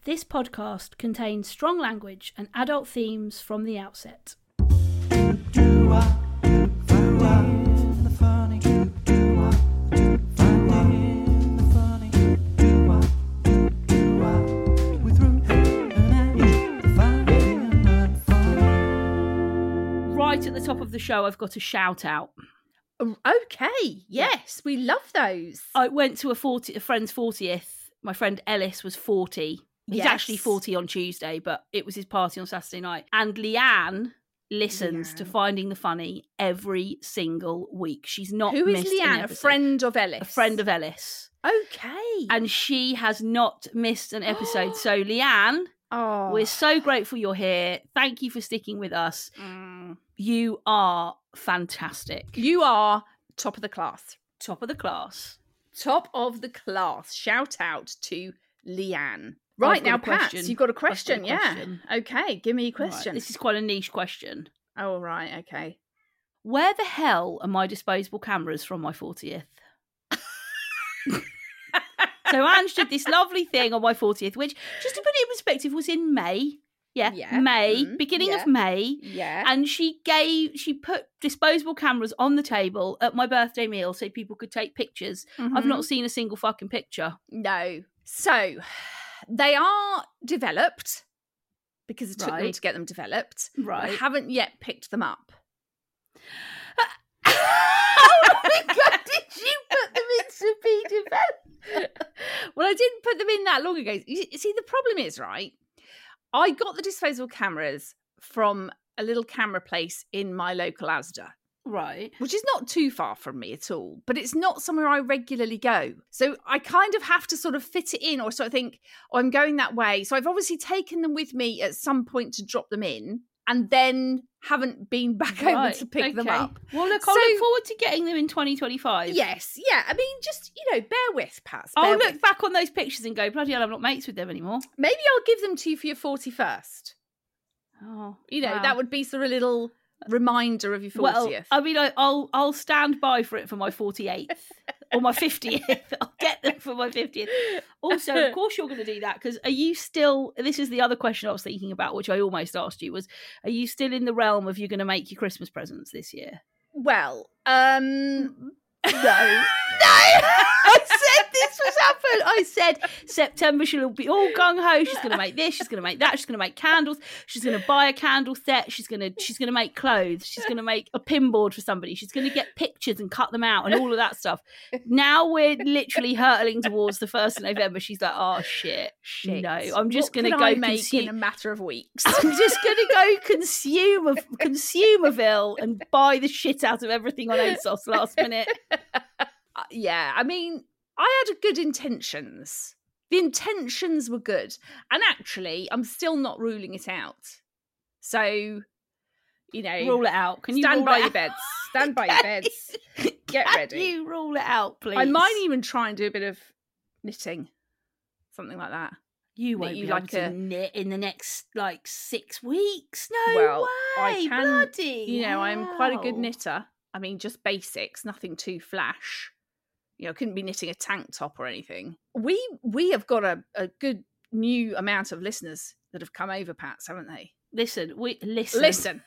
This podcast contains strong language and adult themes from the outset. Right at the top of the show, I've got a shout out. Okay, yes, we love those. I went to a friend's 40th. My friend Ellis was 40. He's actually 40 on Tuesday, but it was his party on Saturday night. And Leanne listens to Finding the Funny every single week. She's not Who is missed an Leanne? A episode. friend of Ellis? A friend of Ellis. Okay. And she has not missed an episode. So Leanne, we're so grateful you're here. Thank you for sticking with us. You are fantastic. You are top of the class. Top of the class. Top of the class. Shout out to Leanne. Right now, Pat, you've got a question, Okay, give me a question. Right, this is quite a niche question. Oh, right, okay. Where the hell are my disposable cameras from my 40th? So Ange did this lovely thing on my 40th, which, just to put it in perspective, was in May. May, beginning of May. Yeah. And she put disposable cameras on the table at my birthday meal so people could take pictures. I've not seen a single fucking picture. No. So, they are developed because it took them to get them developed. Right. I haven't yet picked them up. Oh my God, did you put them in to be developed? Well, I didn't put them in that long ago. You see, the problem is, right, I got the disposable cameras from a little camera place in my local Asda. Right. Which is not too far from me at all, but it's not somewhere I regularly go. So I kind of have to sort of fit it in or sort of think, oh, I'm going that way. So I've obviously taken them with me at some point to drop them in and then haven't been back over to pick them up. Well, look, I'll look forward to getting them in 2025. Yes, yeah. I mean, just, bear with, Pat. I'll look back on those pictures and go, bloody hell, I'm not mates with them anymore. Maybe I'll give them to you for your 41st. Oh, that would be sort of a little reminder of your 40th. Well, I mean, I'll stand by for it for my 48th or my 50th. I'll get them for my 50th. Also, of course you're going to do that, because are you still, this is the other question I was thinking about, which I almost asked you, was, are you still in the realm of you're going to make your Christmas presents this year? Well, no. I said this was happening. I said September she'll be all gung-ho. She's going to make this, she's going to make that, she's going to make candles, she's going to buy a candle set, she's going to make clothes, she's going to make a pinboard for somebody, she's going to get pictures and cut them out and all of that stuff. Now we're literally hurtling towards the 1st of November. She's like, oh shit. No, I'm just going to go make in a matter of weeks. I'm just going to go Consumaville and buy the shit out of everything on ASOS last minute. Yeah, I mean, I had good intentions. The intentions were good. And actually, I'm still not ruling it out. So, rule it out. Can you stand by your out? beds? Stand by your beds. Get ready. Can you rule it out, please? I might even try and do a bit of knitting. Something like that. You won't be able to knit in the next, 6 weeks. No way. I can, bloody I'm quite a good knitter. I mean, just basics, nothing too flash. I couldn't be knitting a tank top or anything. We have got a good new amount of listeners that have come over, Pats, haven't they? Listen. Listen.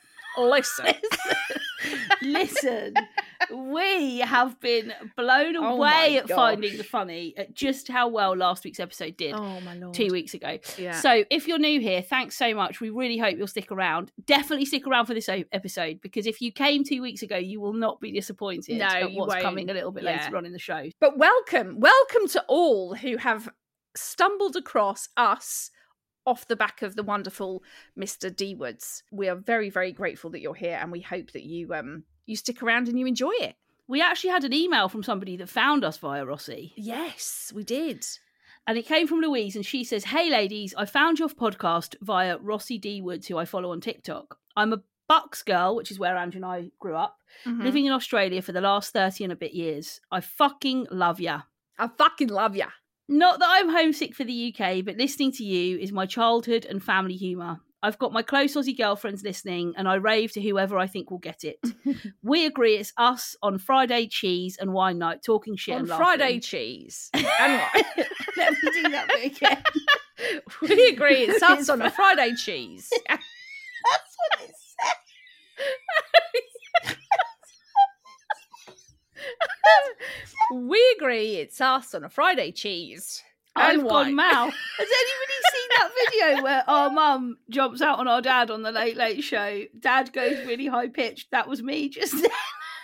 We have been blown away at Finding the Funny at just how well last week's episode did. Oh my Lord. 2 weeks ago. Yeah. So if you're new here, thanks so much. We really hope you'll stick around. Definitely stick around for this episode, because if you came 2 weeks ago, you will not be disappointed at what's coming a little bit later on in the show. But welcome to all who have stumbled across us off the back of the wonderful Mr. D Woods. We are very, very grateful that you're here, and we hope that you stick around and you enjoy it. We actually had an email from somebody that found us via Rossi. Yes, we did. And it came from Louise, and she says, hey ladies, I found your podcast via Rossi D Woods, who I follow on TikTok. I'm a Bucks girl, which is where Andrew and I grew up, living in Australia for the last 30 and a bit years. I fucking love ya. I fucking love ya. Not that I'm homesick for the UK, but listening to you is my childhood and family humour. I've got my close Aussie girlfriends listening, and I rave to whoever I think will get it. We agree it's us on Friday cheese and wine night, talking shit on and laughing. Friday cheese and wine. Let me do that bit again. We agree it's us on a Friday cheese. That's what it said. We agree it's us on a Friday cheese. I've And gone why? mal. Has anybody seen that video where our mum jumps out on our dad on the Late Late Show? Dad goes really high pitched. That was me just then.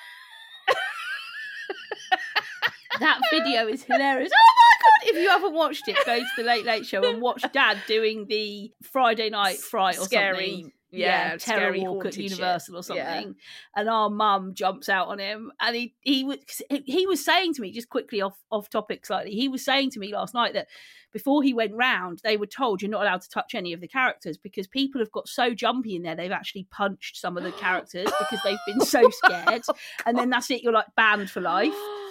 That video is hilarious. Oh my god! If you haven't watched it, go to the Late Late Show and watch Dad doing the Friday night fry or Scary, something. yeah, Terror scary Walk at haunted Universal shit. or something. And our mum jumps out on him, and he was saying to me, just quickly off topic slightly, he was saying to me last night that before he went round, they were told you're not allowed to touch any of the characters because people have got so jumpy in there, they've actually punched some of the characters because they've been so scared. And then that's it, you're like banned for life.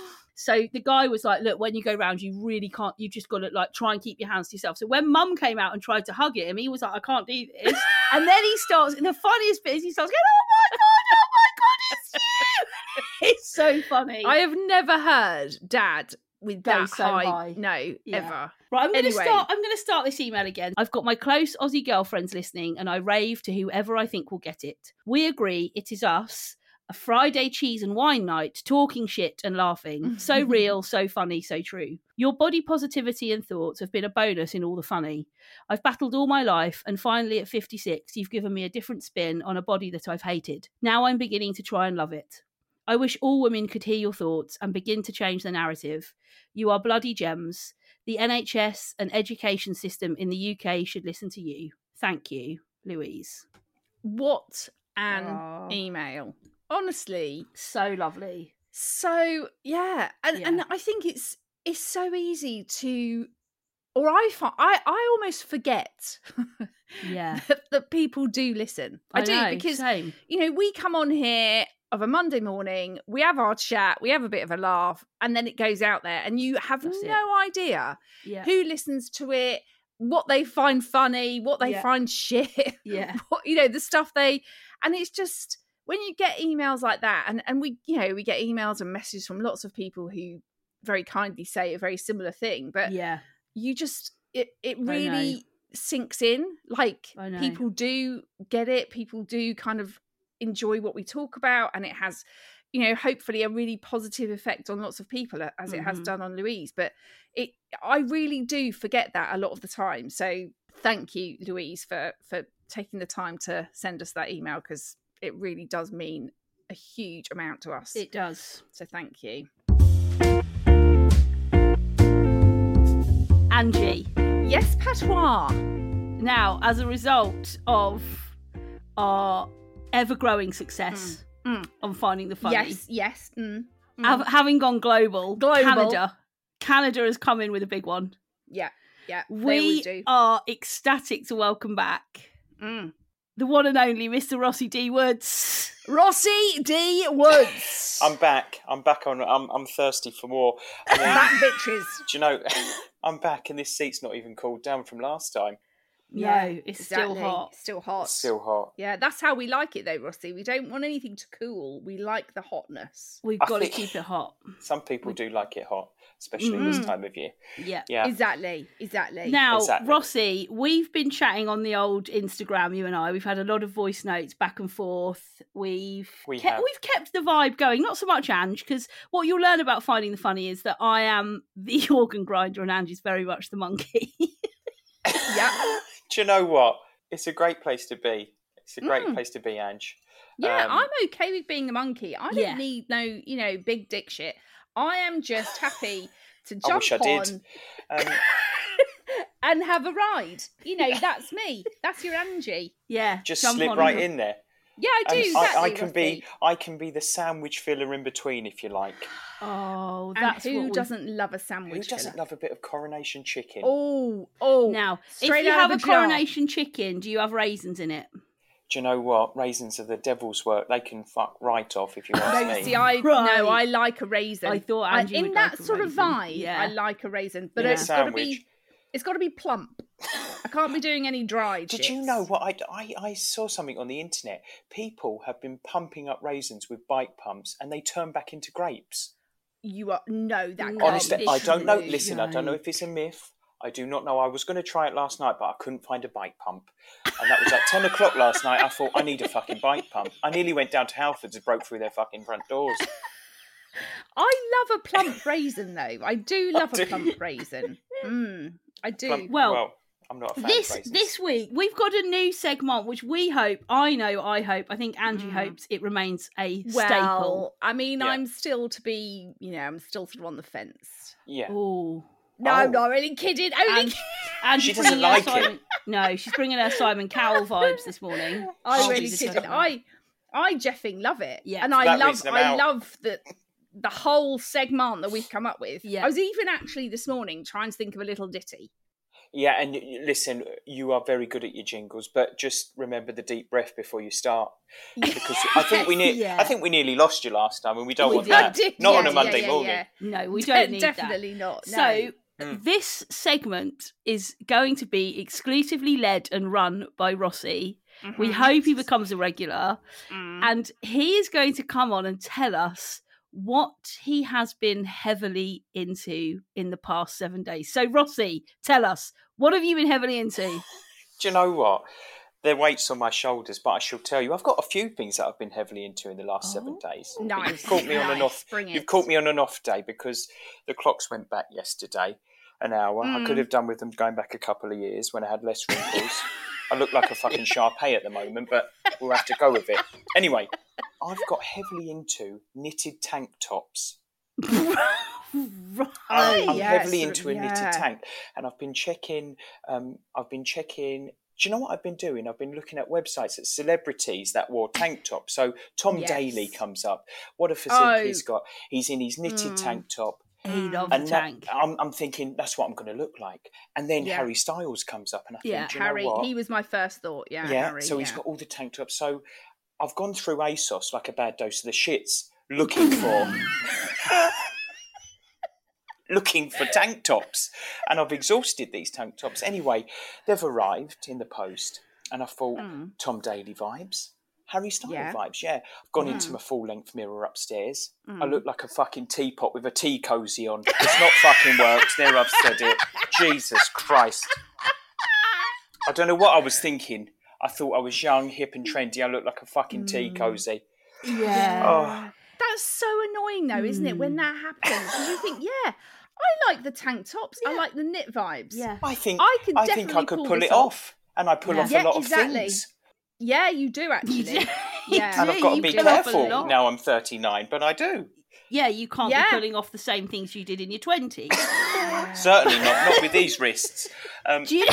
So the guy was like, look, when you go round, you really can't, you just got to like try and keep your hands to yourself. So when Mum came out and tried to hug him, he was like, I can't do this. And then he starts, and the funniest bit is he starts going, oh my God, it's you. It's so funny. I have never heard Dad with Go that so high. No, Yeah. ever. Right, I'm Anyway. going to start this email again. I've got my close Aussie girlfriends listening, and I rave to whoever I think will get it. We agree it is us, a Friday cheese and wine night, talking shit and laughing. So real, so funny, so true. Your body positivity and thoughts have been a bonus in all the funny. I've battled all my life, and finally at 56, you've given me a different spin on a body that I've hated. Now I'm beginning to try and love it. I wish all women could hear your thoughts and begin to change the narrative. You are bloody gems. The NHS and education system in the UK should listen to you. Thank you, Louise. What an email. Honestly. So lovely. So, yeah. And I think it's so easy to, or I almost forget Yeah. that people do listen. I do, know, because, same. you know, we come on here of a Monday morning, we have our chat, we have a bit of a laugh, and then it goes out there, and you have That's no idea Yeah. who listens to it, what they find funny, what they Yeah. find shit, Yeah. what, you know, the stuff and it's just, when you get emails like that, and we, you know, we get emails and messages from lots of people who very kindly say a very similar thing, but Yeah. you just, it know. really sinks in. Like, I know. people do get it, people do kind of enjoy what we talk about, and it has, you know, hopefully a really positive effect on lots of people, as it has done on Louise. But I really do forget that a lot of the time. So thank you, Louise, for taking the time to send us that email, because it really does mean a huge amount to us. It does. So thank you. Angie. Yes, Patois. Now, as a result of our ever-growing success on Finding the Funny, Yes. having gone global, Canada has come in with a big one. Yeah. They We always do. are ecstatic to welcome back the one and only Mr. Rossi D. Woods. Rossi D. Woods. I'm back. I'm thirsty for more. I mean, Back bitches. do you know, I'm back, and this seat's not even cooled down from last time. No, it's still hot. Still hot. It's still hot. Yeah, that's how we like it though, Rossi. We don't want anything to cool. We like the hotness. We've I got to think- keep it hot. Some people do like it hot, especially this time of year. Yeah. Yeah. Exactly. Now, Exactly. Rossi, we've been chatting on the old Instagram, you and I. We've had a lot of voice notes back and forth. We've kept the vibe going. Not so much Ange, because what you'll learn about Finding the Funny is that I am the organ grinder and Ange is very much the monkey. Yeah. Do you know what? It's a great place to be. It's a great place to be, Ange. Yeah, I'm okay with being the monkey. I don't Yeah. need no, you know, big dick shit. I am just happy to I jump wish I did. on and have a ride. You know, that's me. That's your Angie. Yeah. Just jump slip on right and- in there. Yeah, I do. And Exactly. I can be the sandwich filler in between, if you like. Oh, And that's who what doesn't love a sandwich? Who doesn't filler? love a bit of coronation chicken? Oh. Now, if Straight you out have of a the jar. coronation chicken, do you have raisins in it? Do you know what? Raisins are the devil's work. They can fuck right off, if you ask No, me. see, I like a raisin. I thought Angie in would that like a sort of raisin. vibe. Yeah. I like a raisin, but Yeah. it's got to Sandwich. be. It's got to be plump. I can't be doing any dry. Did you know what? I saw something on the internet. People have been pumping up raisins with bike pumps, and they turn back into grapes. You are that? No, can't Honestly, be I don't know. true. Listen, I don't know if it's a myth. I do not know. I was going to try it last night, but I couldn't find a bike pump. And that was at 10 o'clock last night. I thought, I need a fucking bike pump. I nearly went down to Halfords and broke through their fucking front doors. I love a plump raisin, though. I do love a plump raisin. I do. Well, I'm not a fan of raisins. This week, we've got a new segment, which we hope, I think Angie hopes it remains a staple. I mean, Yeah. I'm still to be, I'm still sort of on the fence. Yeah. Oh. No, I'm not really kidding. And She she's doesn't bringing her like it. Simon, No, she's bringing her Simon Cowell vibes this morning. I really Jesus didn't. Christ. I jeffing love it. Yeah. And For I that love reason, I'm out. the whole segment that we've come up with. Yeah. I was even actually this morning trying to think of a little ditty. Yeah, and listen, you are very good at your jingles, but just remember the deep breath before you start. Because I think Yeah. I think we nearly lost you last time, and we don't We want did. that. Not on a Monday morning. No, we don't need that. Definitely not. No. So this segment is going to be exclusively led and run by Rossi. We hope he becomes a regular. And he is going to come on and tell us what he has been heavily into in the past 7 days. So Rossi, tell us, what have you been heavily into? Do you know what? There are weights on my shoulders, but I shall tell you, I've got a few things that I've been heavily into in the last 7 days. But Nice. You've caught me on an Nice. off. Bring it. You've caught me on an off day because the clocks went back yesterday an hour. I could have done with them going back a couple of years when I had less wrinkles. I look like a fucking Shar-Pei at the moment, but we'll have to go with it. Anyway, I've got heavily into knitted tank tops. I'm heavily into a knitted tank, and I've been checking. Do you know what I've been doing? I've been looking at websites at celebrities that wore tank tops. So Tom Daley comes up. What a physique he's got. He's in his knitted tank top. He loves And the tank. I'm thinking that's what I'm going to look like. And then Harry Styles comes up, and I think, do you Harry, know what? he was my first thought. Yeah, Harry, so he's got all the tank tops. So I've gone through ASOS like a bad dose of the shits, looking for tank tops, and I've exhausted these tank tops. Anyway, they've arrived in the post, and I thought Tom Daley vibes, Harry Styles vibes. Yeah, I've gone into my full-length mirror upstairs. I look like a fucking teapot with a tea cozy on. It's not fucking works. There, I've said it. Jesus Christ! I don't know what I was thinking. I thought I was young, hip, and trendy. I look like a fucking tea cozy. Yeah. Oh. That's so annoying, though, isn't it? When that happens, because you think, I like the tank tops. I like the knit vibes. Yeah. I think I could I definitely could pull pull this it off, and I pull off a lot of things. Yeah, you do actually. Yeah, And I've got to be pull off a careful lot. now I'm 39, but I do. Yeah, you can't be pulling off the same things you did in your 20s. Certainly not with these wrists. Do you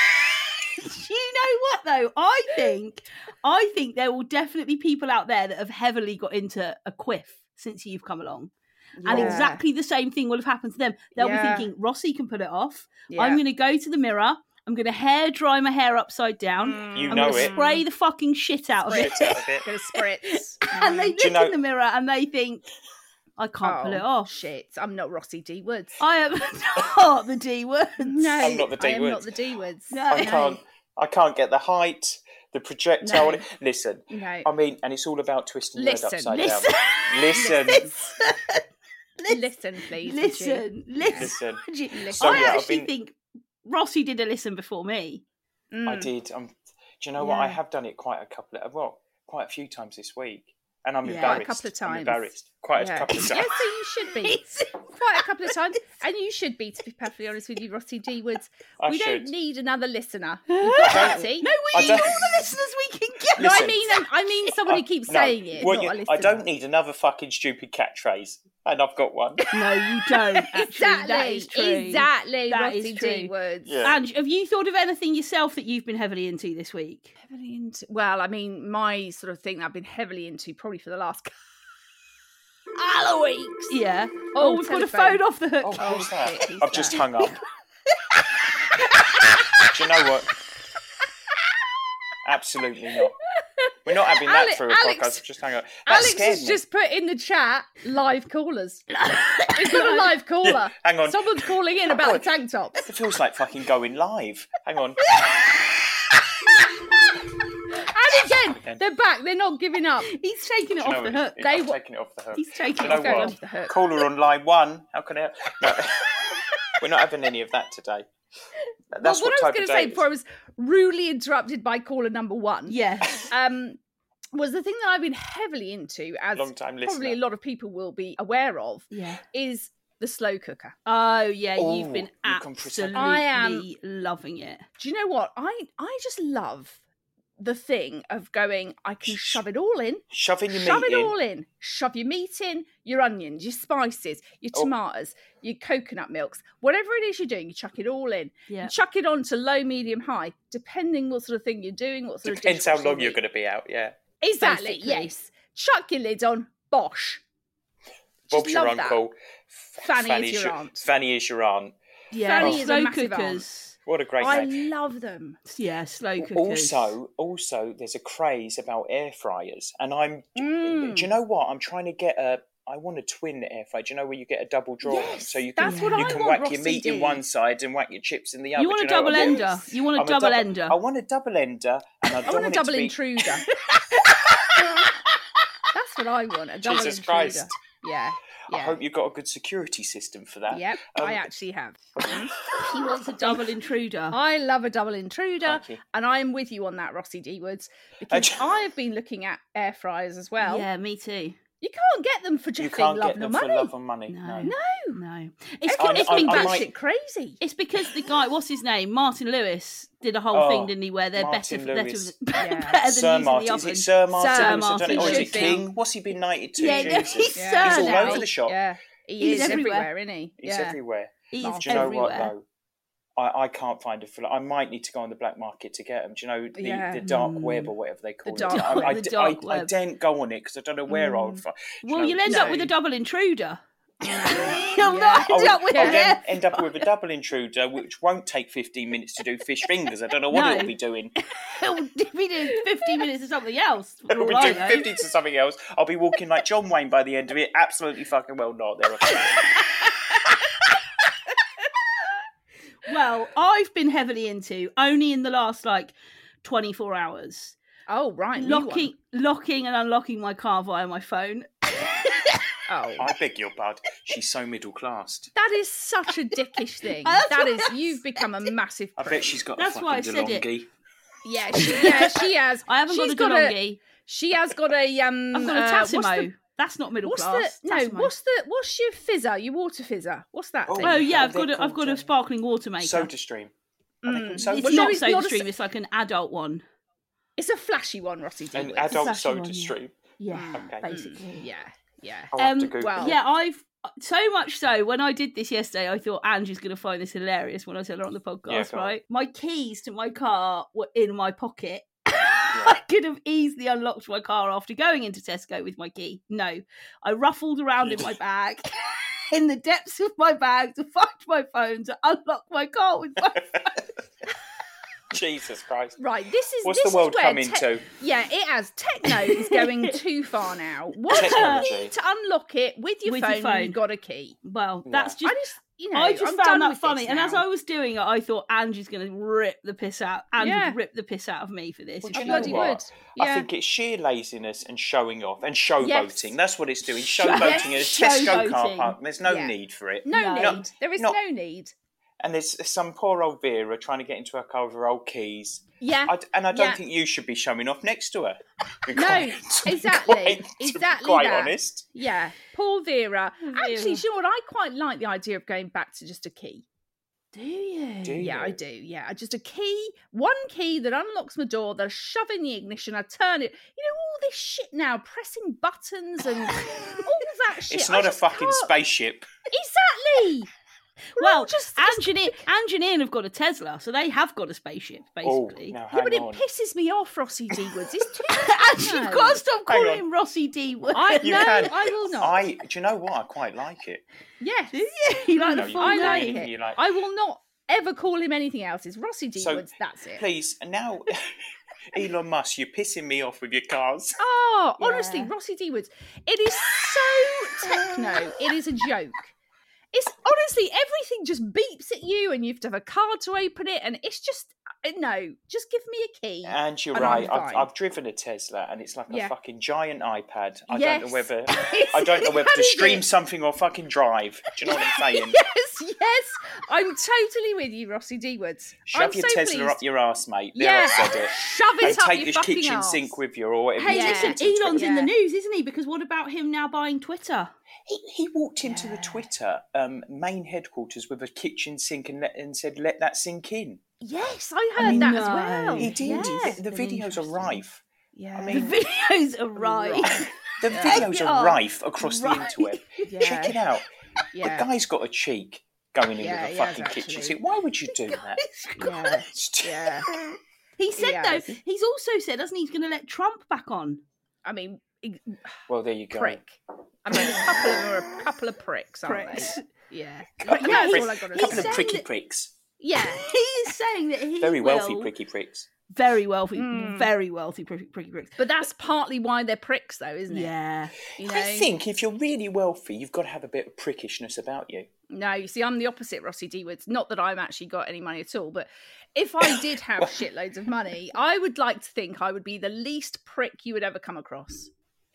know what though? I think there will definitely be people out there that have heavily got into a quiff since you've come along. And exactly the same thing will have happened to them. They'll be thinking, Rossi can pull it off. Yeah. I'm going to go to the mirror. I'm going to hair dry my hair upside down. You I'm know going to it. spray the fucking shit out of it. Out of it. Gonna spritz. And they look you know- in the mirror and they think, I can't pull it off. Shit, I'm not Rossi D Woods. I am not the D Woods. No, I'm not the D I am Woods. not the D Woods. No. I can't get the height, the projectile. No. On it. Listen, No. I mean, and it's all about twisting your head Listen, upside listen. down. Listen. Listen, please. Listen. Listen. Angie. So, I yeah, I've actually been- think Rossi did a listen before me. I did. Do you know what? I have done it quite a few times this week. And I'm embarrassed. Quite a couple of times. I'm embarrassed. Quite a couple of times. Yeah, so you should be. Quite a couple of times. And you should be, to be perfectly honest with you, Rossi D Woods. I We don't should. need another listener. You've got plenty. No, I we need don't- all the listeners we can get. No, Listen. I mean someone who keeps saying it, well, not a I listener. don't need another fucking stupid catchphrase. And I've got one. No, you don't. Actually, Exactly. that is true. Exactly. That Rossi is D true. Woods. Yeah. Ange, have you thought of anything yourself that you've been heavily into this week? Heavily into, well, I mean, my sort of thing that I've been heavily into probably for the last Halloween. Yeah. Oh, we've got a telephone. phone off the hook. Oh, who's that? shit, who's I've just that? hung up. Do you know what? Absolutely not. We're not having that through a Alex- podcast. Just hang up. That Alex scared has me. just put in the chat live callers. We've got a live caller. Yeah, hang on. Someone's calling in about the tank tops. It feels like fucking going live. Hang on. And again, they're back. They're not giving up. He's taking it Do you off know the hook. I'm taking it off the hook. He's taking Do it you know off what? off the hook. Caller on line 1. How can I? No. We're not having any of that today. That's what I was type going of to day say it is. before I was rudely interrupted by caller number one. Yes. Was the thing that I've been heavily into, as Long-time probably listener. a lot of people will be aware of, Yeah. is the slow cooker. Oh yeah, you've Oh, been you can pretend. absolutely I am- loving it. Do you know what? I just love the thing of going, I can shove it all in. Shoving your Shove meat it in. all in. Shove your meat in, your onions, your spices, your Oh. tomatoes, your coconut milks, whatever it is you're doing, you chuck it all in. Yeah. You chuck it on to low, medium, high, depending what sort of thing you're doing, what sort Depends of how dish long you're going to be out, yeah. Exactly, basically. yes. Chuck your lid on, bosh. Just Bob's your love that. uncle. Fanny is your aunt. Fanny is your aunt. Yeah, Fanny is a slow massive cookers. What a great I name. love them. Yeah, slow cookers. Also, there's a craze about air fryers. And do Mm. you know what? I'm trying to get I want a twin air fryer. Do you know where you get a double drawer? Yes, So you can, that's what you I can want, whack your Rossi meat in D. one side and whack your chips in the other. You want Do a know what double I mean? ender. You want a I'm double ender. I want a double ender. And I, I don't want a it double to be... intruder. That's what I want, a double Jesus intruder. Christ. Yeah, I yeah. hope you've got a good security system for that. Yep, I actually have. He wants a double intruder. I love a double intruder, Thank you. and I am with you on that, Rossi D. Woods, because I have been looking at air fryers as well. Yeah, me too. You can't get them for You jeffing can't love get nor them for money. love and money. No. No. No. It's, Everyone's it's been I been might- batshit crazy. It's because the guy, what's his name, Martin Lewis, did a whole thing, didn't he? Where they're Martin better Lewis. better Yeah. than Sir using Martin. the Is oven. it Sir Martin? Sir Lewis? I don't know. Martin Or is it should be. King? What's he been knighted to? Yeah, no, Jesus. he's Yeah. Sir He's all now. over the shop. Yeah, He's is everywhere. everywhere, isn't he? He's everywhere. He's Do you know everywhere. what, though? I can't find a full. I might need to go on the black market to get them. Do you know the dark web or whatever they call dark it? web. I, The dark I web. daren't go on it because I don't know where I would find. Well, you'll end up with a double intruder. You'll Yeah. not end up with I'll an then air. end up with a double intruder, which won't take 15 minutes to do fish fingers. I don't know what No. it'll be doing. It'll be doing 15 minutes of something else. for It'll be all I doing know. 50 to something else. I'll be walking like John Wayne by the end of it. Absolutely fucking well not. There. Well, I've been heavily into, only in the last 24 hours, Oh, right. new locking and unlocking my car via my phone. one. Oh. I beg your pardon. She's so middle class. That is such a dickish thing. That's That what is, I you've become a massive I prick. bet she's got That's a why I fucking said it. DeLonghi. Yeah, she has. I haven't She's got a DeLonghi. She has got a I've got a what's Tassimo. the- That's not middle What's class. the no? Tassimo. What's your fizzer? Your water fizzer? What's that Oh, thing? Oh yeah, They're I've got a called, sparkling water maker. Soda Stream. Are they called It's Soda Well, not no, it's Soda not a Stream. It's like an adult one. It's a flashy one, Rossi D. An Woods. adult flashy Soda one, yeah. Stream. Yeah, Okay. basically. Yeah, yeah. I'll have to Google well- it. Yeah, I've so much so when I did this yesterday, I thought Angie's going to find this hilarious when I tell her on the podcast. Yeah, go on. Right, my keys to my car were in my pocket. I could have easily unlocked my car after going into Tesco with my key. No, I ruffled around in my bag, in the depths of my bag, to find my phone to unlock my car with my phone. Jesus Christ. Right, this is What's this the world is where come into? Yeah, it has. Techno is going too far now. What you Technology. need to unlock it with your phone, you've got a key. Well, that's just. I just, you know, I just I'm found done that with funny, this and as now. I was doing it, I thought Angie's going to rip the piss out. Angie Yeah. would rip the piss out of me for this. Well, if do I she you know bloody wasn't. what? would. I Yeah. think it's sheer laziness and showing off and showboating. Yes. That's what it's doing. Show- Showboating in a yes, Tesco car showboating. park. There's no Yeah. need for it. No No. need. There is not- no need. And there's some poor old Vera trying to get into her car with her old keys. Yeah. I don't Yeah. think you should be showing off next to her. To be No, quite- exactly. to be Exactly quite that. honest. Yeah. Poor Vera. Vera. Actually, do you know what? I quite like the idea of going back to just a key. Do you? Do Yeah, you? I do. Yeah, just a key, one key that unlocks my door, that I shove in the ignition, I turn it. You know, all this shit now, pressing buttons and all that shit. It's I not a just fucking can't- spaceship. Exactly. Well, just Angie and Ian have got a Tesla, so they have got a spaceship, basically. Oh, now Yeah, hang but it on. pisses me off, Rossi D. Woods. It's too And you've got to stop Hang calling on. him Rossi D. Wood. You no, can. I will not. Do you know what? I quite like it. Yes, You like No, the you full I don't. like name. it. You like- I will not ever call him anything else. It's Rossi D. So, Woods. That's it. Please, now, Elon Musk, you're pissing me off with your cars. Oh, Yeah. honestly, Rossi D. Woods. It is so techno. It is a joke. It's honestly everything just beeps at you, and you have to have a card to open it, and it's just No, just give me a key. And you're and right. I'm fine. I've driven a Tesla, and it's like a fucking giant iPad. I Yes. don't know whether to stream something or fucking drive. Do you know what I'm saying? Yes. I'm totally with you, Rossi D. Woods. Shove your Tesla pleased. up your arse, mate. There, Yeah. I've said it. Shove it And up take your your fucking kitchen arse. sink with you, or whatever. Hey, you listen, do to Elon's in the Yeah. news, isn't he? Because what about him now buying Twitter? He walked into the Twitter main headquarters with a kitchen sink and said, "Let that sink in." Yes, I heard that as well. He did. Yeah. The videos are rife. Yeah. I mean, The videos are right. the videos are Oh, rife across the right. interweb. Yeah. Check it out. Yeah. The guy's got a cheek going in Yeah, with a he fucking has, kitchen actually. sink. Why would you do that? Yeah. Yeah. He said, Yes. though, he's also said, hasn't he, he's going to let Trump back on? I mean, Well, there you go. prick. I mean, a couple of them are a couple of pricks, aren't Pricks. they? Yeah. Couple Yeah, of, he's- all I gotta couple say. of pricky that- pricks. Yeah. He is saying that he Very wealthy will- pricky pricks. Very wealthy, Mm. very wealthy pricky pricks. But that's partly why they're pricks, though, isn't it? Yeah. You know? I think if you're really wealthy, you've got to have a bit of prickishness about you. No, you see, I'm the opposite, Rossi D. Woods. Not that I've actually got any money at all, but if I did have shitloads of money, I would like to think I would be the least prick you would ever come across.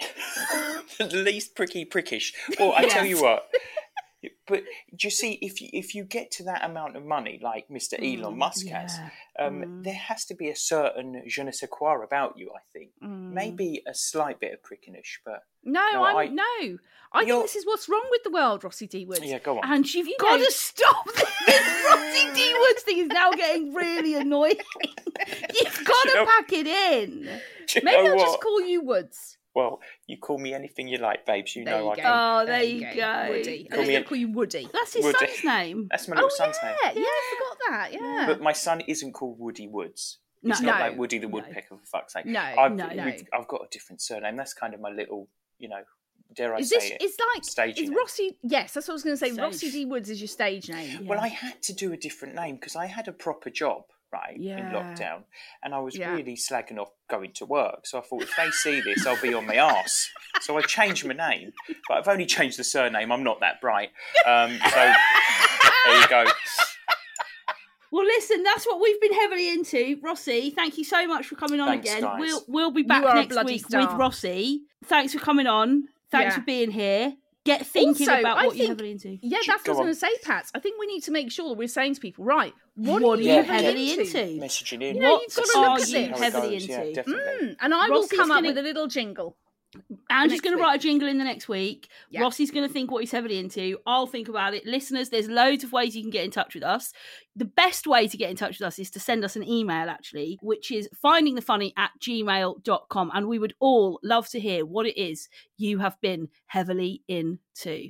The least prickish. Well, I tell you what. But do you see, if you get to that amount of money, like Mr. Elon Musk has, there has to be a certain je ne sais quoi about you, I think. Maybe a slight bit of prickiness, but... No, I think this is what's wrong with the world, Rossi D. Woods. Yeah, go on. And you've got to stop this Rossi D. Woods thing is now getting really annoying. You've got to pack it in. Do you Maybe know I'll what? just call you Woods. Well, you call me anything you like, babes. You There know you I go. can. Oh, there you go. Woody. Call I'm me going to call you Woody. That's his Woody. son's name. That's my little son's name. Yeah, I forgot that. Yeah. But my son isn't called Woody Woods. It's No. not No. like Woody the Woodpecker, for fuck's sake. No, I've no. I've got a different surname. That's kind of my little, dare I Is say this? it? It's like stagey is name. Rossi? Yes, that's what I was going to say. Stage. Rossi D. Woods is your stage name. Well, I had to do a different name because I had a proper job, right, in Yeah. lockdown, and I was Yeah. really slagging off going to work. So I thought, if they see this, I'll be on my arse. So I changed my name, but I've only changed the surname. I'm not that bright. So there you go. Well, listen, that's what we've been heavily into. Rossi, thank you so much for coming on Thanks, again. guys. We'll be back You are a next bloody week star. with Rossi. Thanks for coming on. Thanks Yeah. for being here. Get thinking Also, about I what you're think- heavily into. Yeah, that's Go what I on. was going to say, Pat. I think we need to make sure that we're saying to people, right, what What are are you you heavily heavily into? into? Messaging in. You know, What you've got to are look at you this. How it heavily goes. Yeah, into? definitely. And I Rossi's will come up gonna- with a little jingle. Ange's next going to week. write a jingle in the next week. Yeah. Rossi's going to think what he's heavily into. I'll think about it. Listeners, there's loads of ways you can get in touch with us. The best way to get in touch with us is to send us an email, actually, which is findingthefunny@gmail.com. And we would all love to hear what it is you have been heavily into.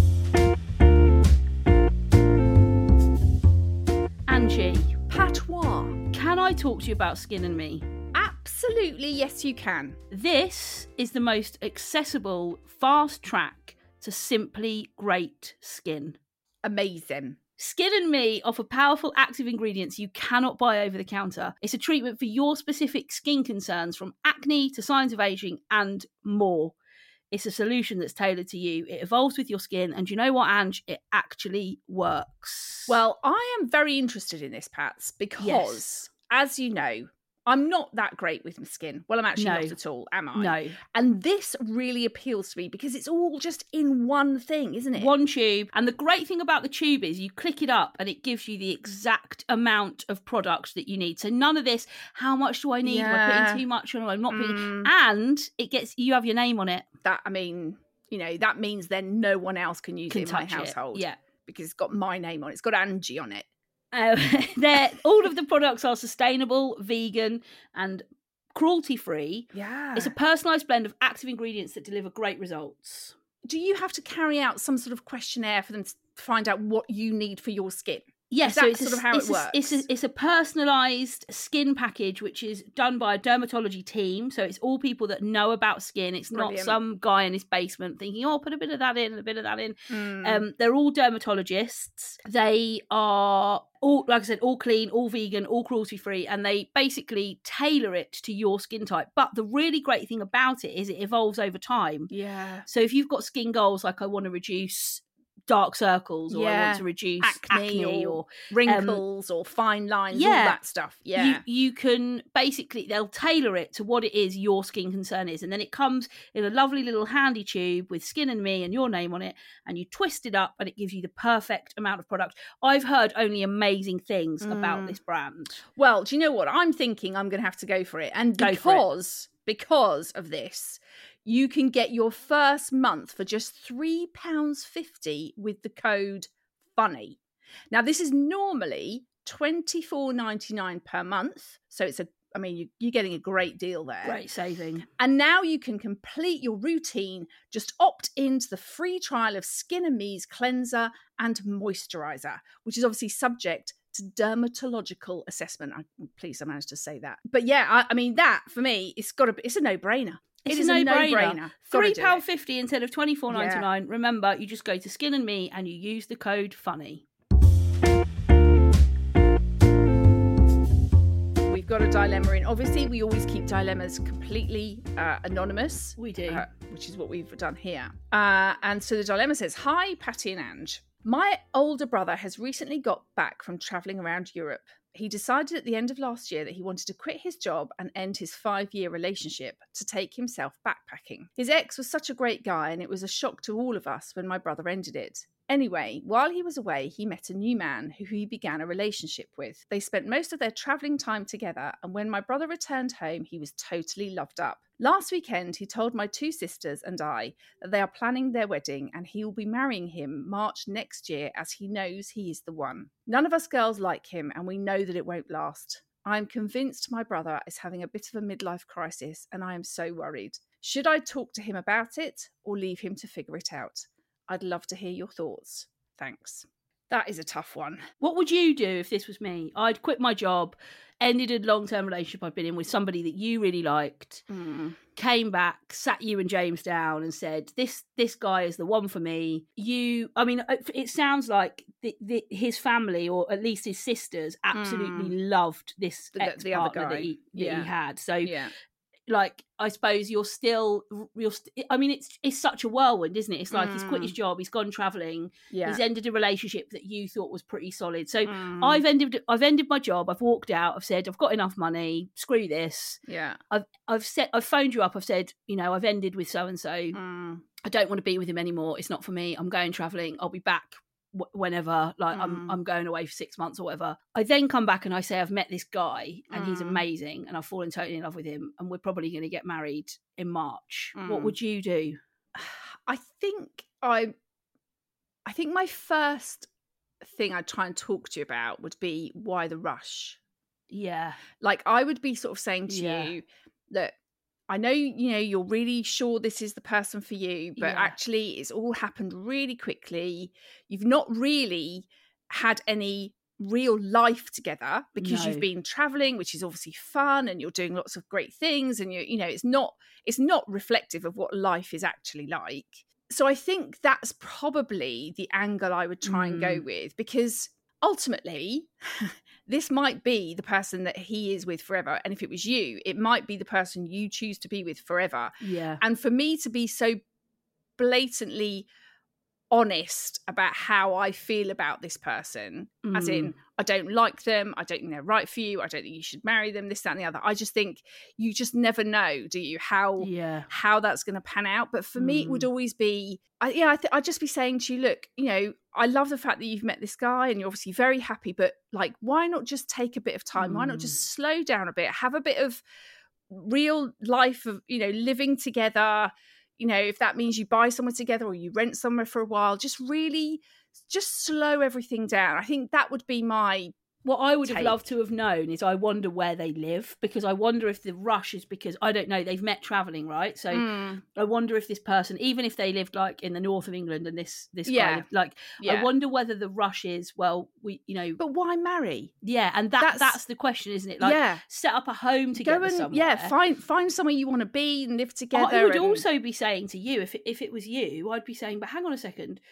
Angie, Patois. can I talk to you about Skin and Me? Absolutely, yes, you can. This is the most accessible, fast track to simply great skin. Amazing. Skin and Me offer powerful active ingredients you cannot buy over the counter. It's a treatment for your specific skin concerns, from acne to signs of aging and more. It's a solution that's tailored to you. It evolves with your skin, and you know what, Ange? It actually works. Well, I am very interested in this, Pats, because, Yes. as you know, I'm not that great with my skin. Well, I'm actually No. not at all, am I? no. And this really appeals to me because it's all just in one thing, isn't it? One tube. And the great thing about the tube is you click it up and it gives you the exact amount of product that you need. So none of this, how much do I need? Am I Yeah. putting too much on? Am I not putting? Mm. And you have your name on it. That, I mean, that means then no one else can use Can it in my touch it. household. Yeah. Because it's got my name on it. It's got Angie on it. All of the products are sustainable, vegan, and cruelty-free. Yeah. It's a personalised blend of active ingredients that deliver great results. Do you have to carry out some sort of questionnaire for them to find out what you need for your skin? Yes, Is so that it's sort a, of how it's it works? It's a personalised skin package, which is done by a dermatology team. So it's all people that know about skin. It's not Brilliant. some guy in his basement thinking, "Oh, put a bit of that in and a bit of that in." Mm. They're all dermatologists. They are all, like I said, all clean, all vegan, all cruelty-free, and they basically tailor it to your skin type. But the really great thing about it is it evolves over time. Yeah. So if you've got skin goals like I want to reduce dark circles, or I want to reduce acne or wrinkles or fine lines, all that stuff. Yeah. You can basically, they'll tailor it to what it is your skin concern is. And then it comes in a lovely little handy tube with Skin and Me and your name on it, and you twist it up and it gives you the perfect amount of product. I've heard only amazing things about this brand. Well, do you know what? I'm thinking I'm going to have to go for it. And because of this, you can get your first month for just £3.50 with the code FUNNY. Now, this is normally $24.99 per month. So you're getting a great deal there. Great saving. And now you can complete your routine. Just opt into the free trial of Skin and Me's cleanser and moisturizer, which is obviously subject to dermatological assessment. Please, I managed to say that. But yeah, I mean, that for me, it's a no-brainer. It's a no-brainer. £3.50 instead of $24.99. Yeah. Remember, you just go to Skin and Me and you use the code FUNNY. We've got a dilemma in. Obviously, we always keep dilemmas completely anonymous. We do. Which is what we've done here. And so the dilemma says, "Hi, Patty and Ange. My older brother has recently got back from travelling around Europe. He decided at the end of last year that he wanted to quit his job and end his 5-year relationship to take himself backpacking. His ex was such a great guy, and it was a shock to all of us when my brother ended it. Anyway, while he was away, he met a new man who he began a relationship with. They spent most of their travelling time together, and when my brother returned home, he was totally loved up. Last weekend, he told my 2 sisters and I that they are planning their wedding, and he will be marrying him March next year, as he knows he is the one. None of us girls like him, and we know that it won't last. I am convinced my brother is having a bit of a midlife crisis, and I am so worried. Should I talk to him about it, or leave him to figure it out? I'd love to hear your thoughts. Thanks." That is a tough one. What would you do if this was me? I'd quit my job, ended a long-term relationship I'd been in with somebody that you really liked, came back, sat you and James down and said, this guy is the one for me. It sounds like his family, or at least his sisters, absolutely loved this the other guy that he had. So... Yeah. Like, I suppose it's such a whirlwind, isn't it? It's like he's quit his job, he's gone travelling, he's ended a relationship that you thought was pretty solid. So I've ended my job, I've walked out, I've said, I've got enough money, screw this. Yeah. I've phoned you up, I've said, I've ended with so-and-so. I don't want to be with him anymore, it's not for me, I'm going travelling, I'll be back whenever, like I'm going away for 6 months or whatever. I then come back and I say I've met this guy and he's amazing and I've fallen totally in love with him and we're probably going to get married in March. What would you do? I think my first thing I'd try and talk to you about would be, why the rush? Yeah. Like, I would be sort of saying to you that I know, you're really sure this is the person for you, but actually it's all happened really quickly. You've not really had any real life together because you've been traveling, which is obviously fun, and you're doing lots of great things, and it's not reflective of what life is actually like. So I think that's probably the angle I would try and go with, because ultimately this might be the person that he is with forever. And if it was you, it might be the person you choose to be with forever. Yeah. And for me to be so blatantly honest about how I feel about this person, as in, I don't like them, I don't think they're right for you, I don't think you should marry them, this, that, and the other. I just think you just never know, do you, how that's going to pan out. But for me, it would always be, I'd just be saying to you, look, I love the fact that you've met this guy and you're obviously very happy, but like, why not just take a bit of time? Why not just slow down a bit, have a bit of real life of, living together. If that means you buy somewhere together or you rent somewhere for a while, just slow everything down. I think that would be my What I would have loved to have known is, I wonder where they live, because I wonder if the rush is because, I don't know, they've met travelling, right? So I wonder if this person, even if they lived like in the north of England and this guy lived, like, I wonder whether the rush is, well, But why marry? Yeah, and that's the question, isn't it? Like, set up a home together somewhere. Yeah, find somewhere you want to be and live together. I would also be saying to you, if it was you, I'd be saying, but hang on a second,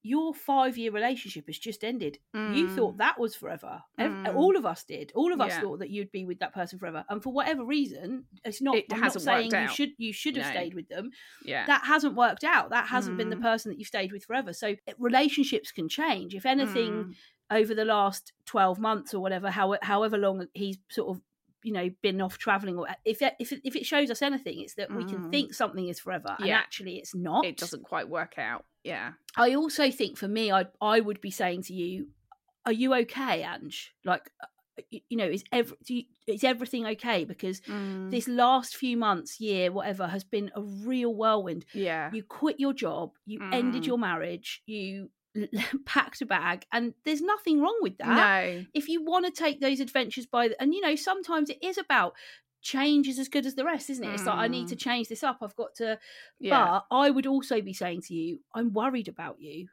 your 5-year relationship has just ended. You thought that was forever. All of us did. All of us thought that you'd be with that person forever. And for whatever reason, it's not. I'm not saying you should have stayed with them. Yeah, that hasn't worked out. That hasn't been the person that you've stayed with forever. So relationships can change. If anything, over the last 12 months or whatever, however long he's sort of, you know, been off traveling, or if it shows us anything, it's that we can think something is forever and actually it's not. It doesn't quite work out. Yeah. I also think for me, I would be saying to you, are you okay, Ange? Like, you know, is everything okay? Because this last few months, year, whatever, has been a real whirlwind. Yeah. You quit your job, you ended your marriage, you packed a bag, and there's nothing wrong with that. No. If you want to take those adventures and you know, sometimes it is about change is as good as the rest, isn't it? It's like, I need to change this up, I've got to. But I would also be saying to you, I'm worried about you.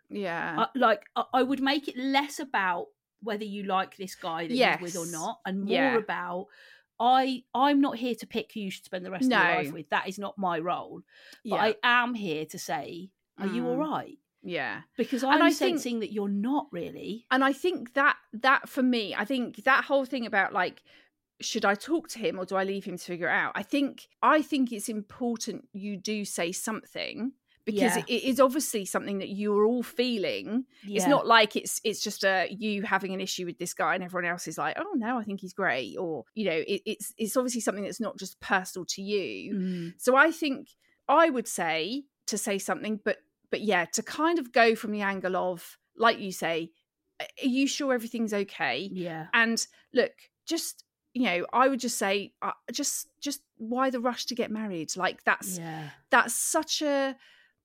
I would make it less about whether you like this guy that you're with or not, and more about I'm not here to pick who you should spend the rest of your life with. That is not my role. But I am here to say, are you all right? Yeah. Because I'm sensing that you're not really. And I think that for me, I think that whole thing about like, should I talk to him or do I leave him to figure it out? I think it's important you do say something, because it is obviously something that you're all feeling. Yeah. It's not like it's just you having an issue with this guy and everyone else is like, oh no, I think he's great. Or, you know, it's obviously something that's not just personal to you. So I think I would say to say something, but yeah, to kind of go from the angle of, like you say, are you sure everything's okay? Yeah. And look, just, you know, I would just say, just why the rush to get married? Like that's such a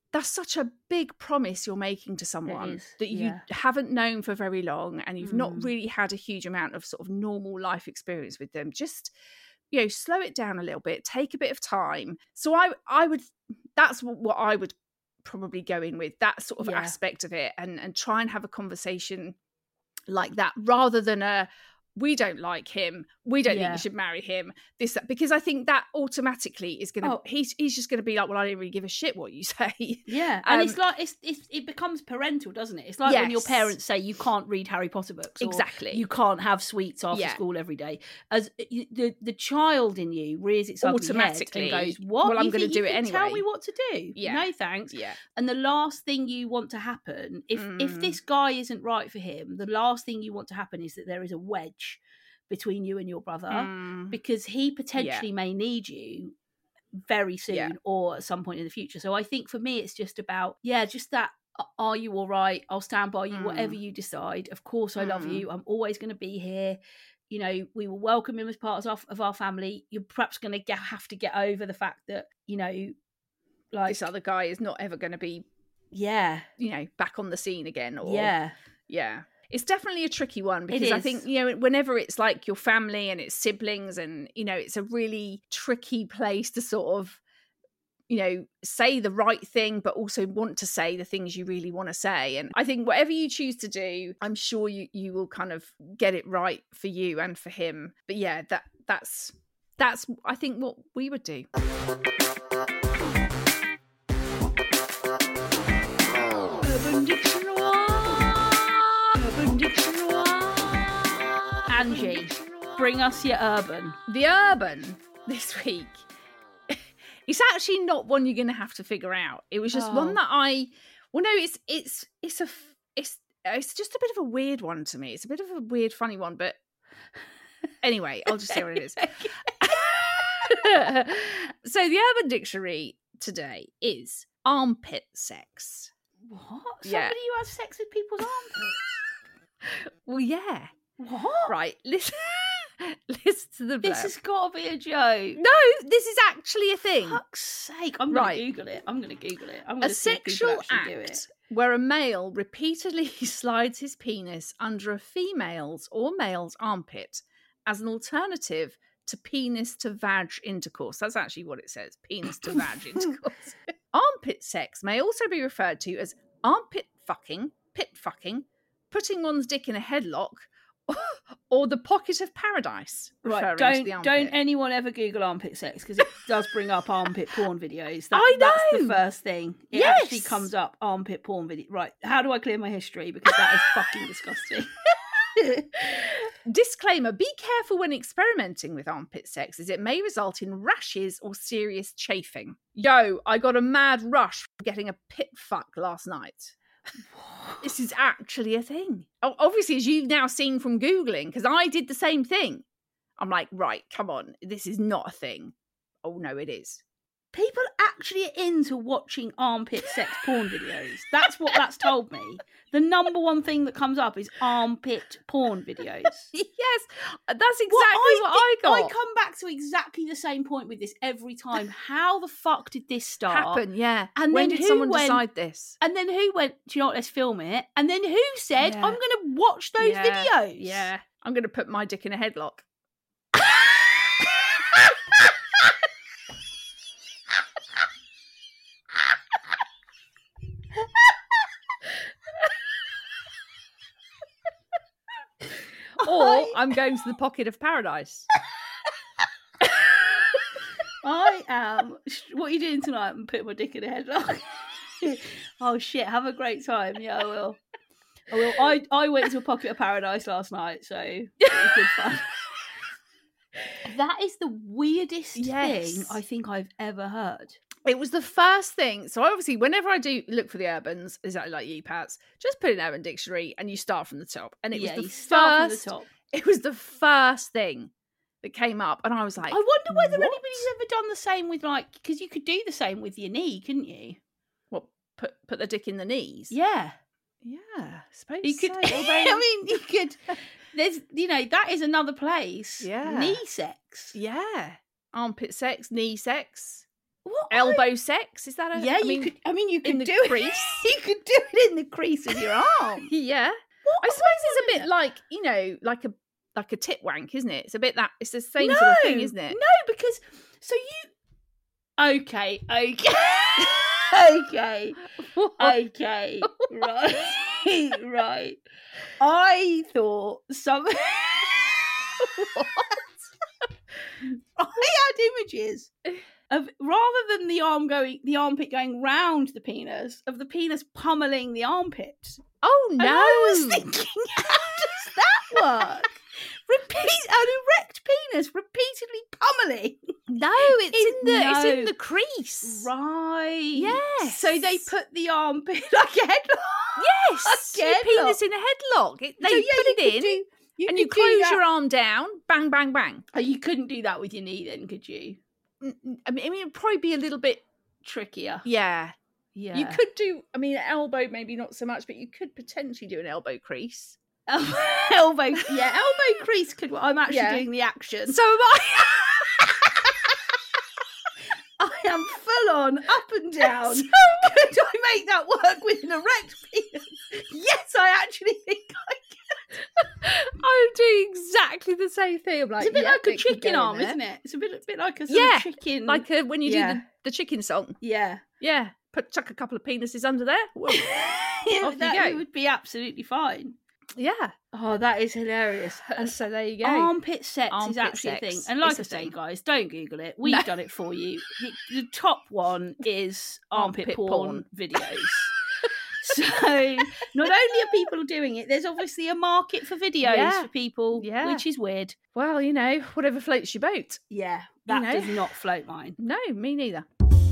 big promise you're making to someone that you haven't known for very long, and you've not really had a huge amount of sort of normal life experience with them. Just, you know, slow it down a little bit, take a bit of time. So I would, that's what I would probably go in with, that sort of aspect of it, and try and have a conversation like that, rather than we don't like him, we don't think you should marry him, because I think that automatically is going to, he's just going to be like, well, I don't really give a shit what you say. Yeah. And it's like, it becomes parental, doesn't it? It's like when your parents say you can't read Harry Potter books. Exactly. You can't have sweets after school every day. As the child in you rears its ugly automatically head and goes, what? Well, I'm going to do it anyway. Tell me what to do. Yeah. No, thanks. Yeah. And the last thing you want to happen, if this guy isn't right for him, the last thing you want to happen is that there is a wedge between you and your brother, because he potentially may need you very soon or at some point in the future. So I think for me, it's just about, just that, are you all right? I'll stand by you, whatever you decide. Of course, I love you. I'm always going to be here. You know, we will welcome him as part of our family. You're perhaps going to have to get over the fact that, you know, like, this other guy is not ever going to be, you know, back on the scene again. Or, yeah. It's definitely a tricky one, because I think, you know, whenever it's like your family and it's siblings, and, you know, it's a really tricky place to sort of, you know, say the right thing, but also want to say the things you really want to say. And I think whatever you choose to do, I'm sure you will kind of get it right for you and for him. But yeah, that's I think what we would do. Urban Dictionary. Angie, bring us your urban. The urban this week. It's actually not one you're going to have to figure out. It was just one that it's just a bit of a weird one to me. It's a bit of a weird, funny one, but anyway, I'll just say what it is. So the Urban Dictionary today is armpit sex. What? Somebody who has sex with people's armpits? Well, yeah. What? Right, listen to the blurb. This has got to be a joke. No, this is actually a thing. For fuck's sake, I'm going to Google it. I'm going to a sexual act where a male repeatedly slides his penis under a female's or male's armpit as an alternative to penis to vag intercourse. That's actually what it says, penis to vag intercourse. Armpit sex may also be referred to as armpit fucking, pit fucking, putting one's dick in a headlock, or the pocket of paradise. Right, referring to the don't armpit. anyone ever Google armpit sex, because it does bring up armpit porn videos. I That's the know. first thing. It Yes. actually comes up, armpit porn video. Right, how do I clear my history? Because that is fucking disgusting. Disclaimer, be careful when experimenting with armpit sex, as it may result in rashes or serious chafing. Yo, I got a mad rush from getting a pit fuck last night. This is actually a thing. Obviously, as you've now seen from Googling, because I did the same thing. I'm like, right, come on, this is not a thing. Oh, no, it is. People actually are into watching armpit sex porn videos. That's what that's told me. The number one thing that comes up is armpit porn videos. Yes, that's exactly what I got. I come back to exactly the same point with this every time. How the fuck did this start? Happen, yeah. And when then did who someone went- decide this? And then who went, do you know what, let's film it? And then who said, Yeah. I'm going to watch those Yeah, videos? Yeah, I'm going to put my dick in a headlock. Or I'm going to the pocket of paradise. I am. What are you doing tonight? I'm putting my dick in a headlock. Oh shit! Have a great time. Yeah, I will. I will. I went to a pocket of paradise last night, so it was good fun. That is the weirdest Yes. thing I think I've ever heard. It was the first thing. So obviously, whenever I do look for the Urbans, exactly like you, Pats, just put in Urban Dictionary and you start from the top. And it Yeah, was you the start first. from the top. It was the first thing that came up, and I was like, I wonder whether what? anybody's ever done the same with, like, because you could do the same with your knee, couldn't you? What? Put the dick in the knees? Yeah, Yeah, I suppose you could. so. Although- I mean, you could. There's, that is another place. Yeah. Knee sex. yeah, armpit sex, knee sex, What? elbow sex. Is that a? Yeah, I mean, you could. I mean, you could the do crease. it. You could do it in the crease of your arm. Yeah. What? I suppose it's a bit like, like a tit wank, isn't it? It's a bit that it's the same sort of thing, isn't it? No, because so you. Okay. Okay. Okay. Right. Right. I thought some. I had images of, rather than the armpit going round the penis, of the penis pummeling the armpit. Oh And no! I was thinking, how does that work? An erect penis repeatedly pummeling. No, it's in the crease. Right. Yes. So they put the armpit like a headlock. Yes, Like a your penis headlock. in a headlock. They So, yeah, put you it could in, do- and you could do close that. your arm down. Bang, bang, bang. Oh, you couldn't do that with your knee then, could you? I mean, it'd probably be a little bit. Trickier. Yeah, Yeah. you could do. I mean, elbow maybe not so much, but you could potentially do an elbow crease. elbow. Yeah, elbow crease could. I'm actually Yeah. doing the action. So am I. I am full on up and down. So Could I make that work with an erect penis? Yes, I actually think I can. I'm doing exactly the same thing. I'm like, It's a bit yeah, like a it could chicken go in arm, there. isn't it? It's a bit like a sort Yeah, of chicken. Like when you Yeah. do the chicken song. yeah. Yeah, chuck a couple of penises under there. Whoa. Yeah, Off you that go. would be absolutely fine. Yeah. Oh, that is hilarious. And so there you go. Armpit sex is Armpit actually sex a thing. And like is I a say, thing. guys, don't Google it. We've No. done it for you. The top one is armpit Armpit porn porn. videos. So not only are people doing it, there's obviously a market for videos Yeah. for people, Yeah. which is weird. Well, whatever floats your boat. Yeah, that know. does not float mine. No, me neither.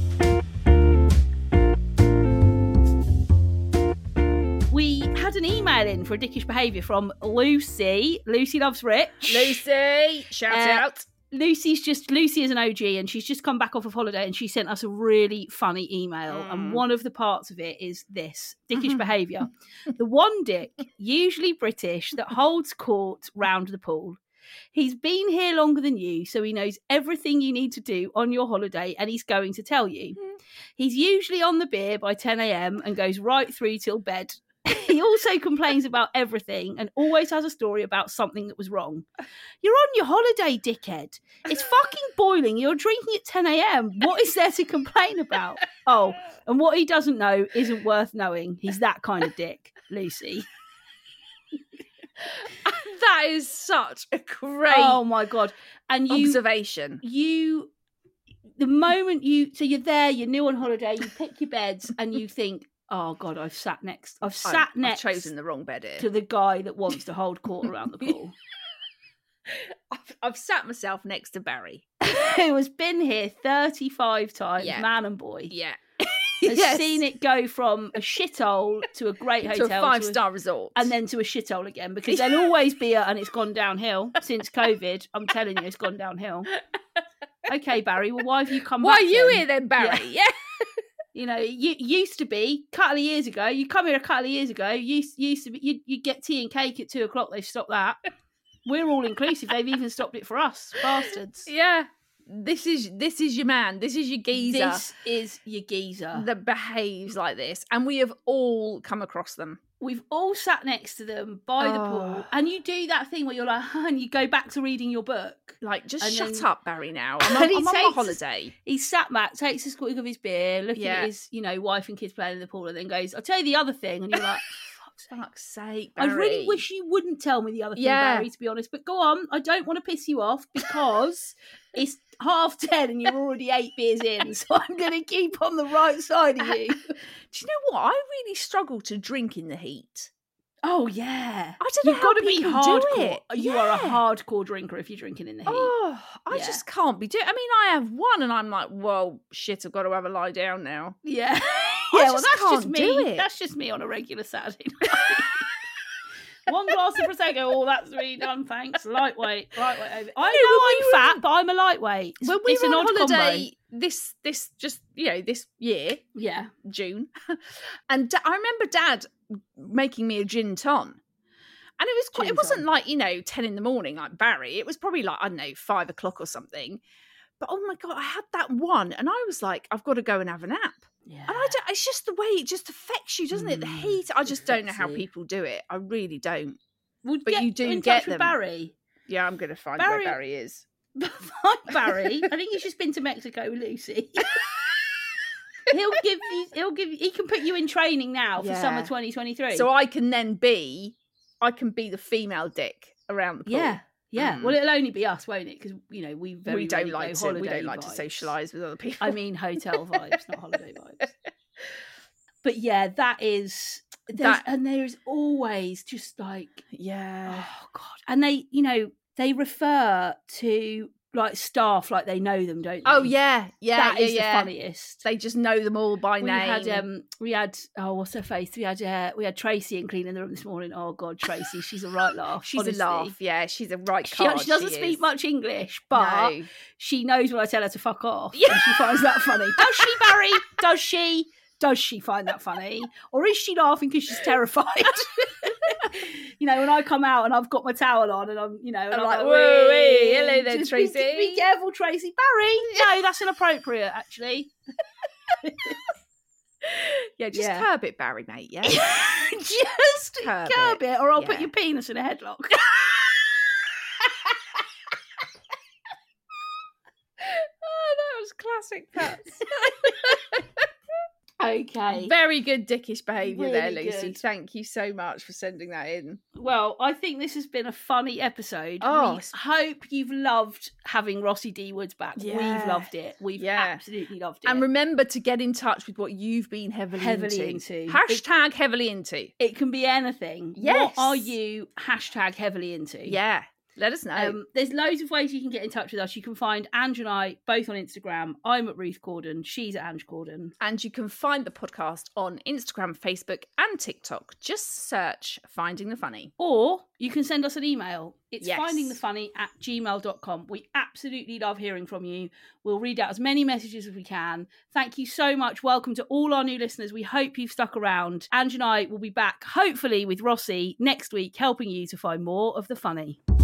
We had an email in for a dickish behaviour from Lucy. Lucy loves Rich. Lucy, shout out. Lucy is an OG, and she's just come back off of holiday, and she sent us a really funny email. And one of the parts of it is this dickish behaviour. The one dick, usually British, that holds court round the pool. He's been here longer than you, so he knows everything you need to do on your holiday, and he's going to tell you. He's usually on the beer by 10 a.m. and goes right through till bed. He also complains about everything and always has a story about something that was wrong. You're on your holiday, dickhead. It's fucking boiling. You're drinking at 10 a.m. What is there to complain about? Oh, and what he doesn't know isn't worth knowing. He's that kind of dick, Lucy. That is such a great Oh my God. And observation. The moment you're there, you're new on holiday, you pick your beds and you think, oh God, I've chosen the wrong bed here. to the guy that wants to hold court around the pool. I've sat myself next to Barry. Who has been here 35 times, Yeah. man and boy. Yeah. Has seen it go from a shithole to a great hotel. To a 5-star resort. And then to a shithole again, because there'll always be and it's gone downhill since COVID. I'm telling you, it's gone downhill. Okay, Barry, well, why have you come back? Why are you here then, Barry? Yeah. You know, you used to be a couple of years ago. You come here a couple of years ago. Used to be you get tea and cake at 2:00. They've stopped that. We're all inclusive. They've even stopped it for us, bastards. Yeah. This is your man. This is your geezer. This is your geezer that behaves like this, and we have all come across them. We've all sat next to them by the pool, and you do that thing where you're like, and you go back to reading your book. Like, just and shut up, Barry. Now and I'm on my holiday. He sat back, takes a squig of his beer, looking at his, wife and kids playing in the pool, and then goes, "I'll tell you the other thing," and you're like. Fuck's sake, Barry. I really wish you wouldn't tell me the other thing, Barry, to be honest. But go on, I don't want to piss you off because it's 10:30 and you're already 8 beers in. So I'm going to keep on the right side of you. Do you know what? I really struggle to drink in the heat. Oh, yeah. I don't know You've how got to be people hardcore. do it. You are a hardcore drinker if you're drinking in the heat. Oh, I just can't be doing. I mean, I have one and I'm like, well, shit, I've got to have a lie down now. Yeah. Well, that's just me. That's just me on a regular Saturday night. One glass of Prosecco, oh, that's me done, thanks. Lightweight. I know I'm fat, but I'm a lightweight. When we were on holiday combo. this year, yeah, June, and I remember Dad making me a gin ton. And it was it wasn't like, 10 in the morning like Barry. It was probably like, I don't know, 5 o'clock or something. But oh my God, I had that one and I was like, I've got to go and have a nap. Yeah. And it's just the way it just affects you, doesn't it? The heat. I just don't know how people do it. I really don't. But you do get them. Barry. Yeah, I'm going to find where Barry is. Find Barry. I think he's just been to Mexico with Lucy. He can put you in training now for summer 2023. So I can be the female dick around the pool. Yeah. Yeah, well, it'll only be us, won't it? Because we don't like to socialise with other people. I mean, hotel vibes, not holiday vibes. But yeah, there's always just like, oh God, and they refer to like staff like they know them, don't they? Oh yeah, that is the funniest. They just know them all by name. We had what's her face? We had Tracy in cleaning the room this morning. Oh God, Tracy, she's a right laugh. She's honestly. a laugh. Yeah, she's a right card. She doesn't speak much English, but she knows when I tell her to fuck off. Yeah. And she finds that funny. Does she, Barry? Does she? Does she find that funny? Or is she laughing because she's terrified? When I come out and I've got my towel on and I'm like, whoa, hello there, Tracy. Be careful, Tracy. Barry, no, that's inappropriate, actually. Just curb it, Barry, mate, yeah? Just curb it, or I'll put your penis in a headlock. Oh, that was classic Pats. Okay. Very good dickish behaviour really there, Lucy. Good. Thank you so much for sending that in. Well, I think this has been a funny episode. Oh. We hope you've loved having Rossie D. Woods back. Yeah. We've loved it. We've absolutely loved it. And remember to get in touch with what you've been heavily into. # heavily into. It can be anything. Yes. What are you # heavily into? Yeah. Let us know. There's loads of ways you can get in touch with us. You can find Ange and I both on Instagram. I'm at Ruth Gordon. She's at Ange Gordon. And you can find the podcast on Instagram, Facebook and TikTok. Just search Finding the Funny. Or you can send us an email. It's findingthefunny@gmail.com. We absolutely love hearing from you. We'll read out as many messages as we can. Thank you so much. Welcome to all our new listeners. We hope you've stuck around. Ange and I will be back, hopefully with Rossie, next week, helping you to find more of the funny.